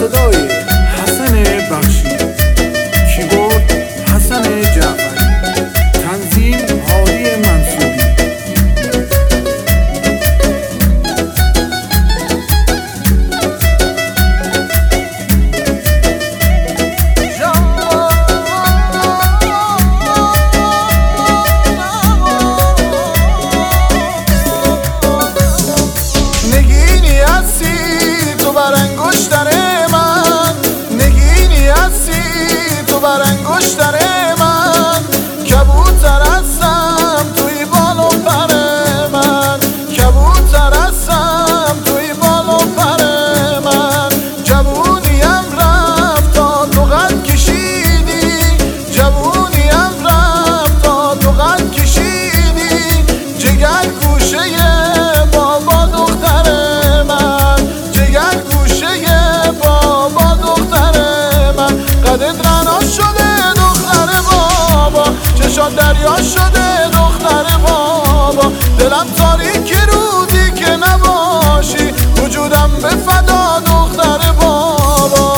صدای حسن بخشی، کیبورد حسن جعفری، تنظیم هادی منصوری. نگینی هستی تو بر انگشتر من، نگینی هستی تو بر انگشتر من، کبوتر هستم توی بال و پر من، کبوتر هستم توی بال و پر من. جوونیم رفت تا تو قد کشیدی، جوونیم رفت تا تو قد کشیدی، جگر گوشه بابا دختر من، جگر گوشه بابا دختر من. قدت رنا شده دختر بابا، چشات دریا شده دختر بابا، دلم تاریک روزی که نباشی، وجودم به فدا دختر بابا.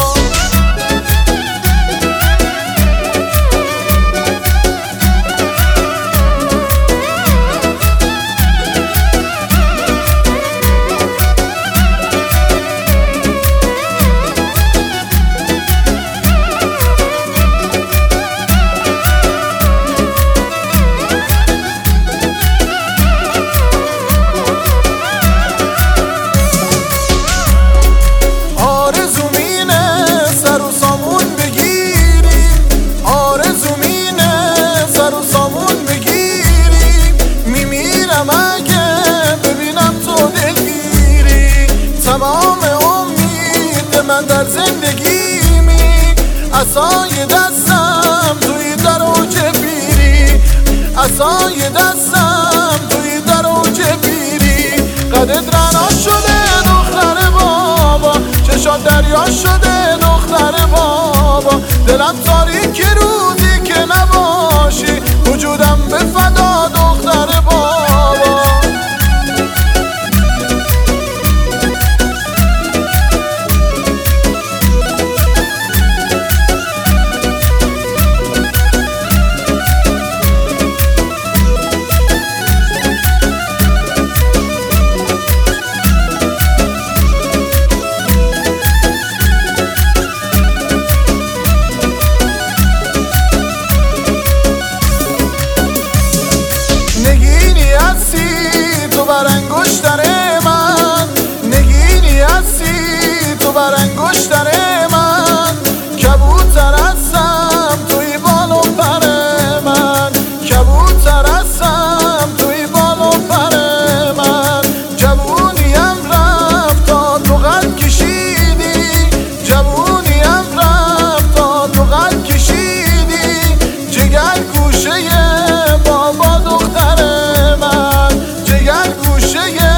تمام امید من در زندگیمی، عصای دستم توی در اوج پیری، عصای دستم توی در اوج پیری. قدت رنا شده دختر بابا، چشات دریا شده دختر بابا، دلم تاریک روزی که نباشی، وجودم به فدا دختر بابا. نگینی هستی تو بر انگشتر من، نگینی هستی تو بر انگشتر من، کبوتر هستم توی بال و پر من، کبوتر هستم توی بال و پر من. جوونیم رفت تا تو قد کشیدی، جوونیم رفت تا تو قد کشیدی، جگر گوشه بابا دختر من، جگر گوشه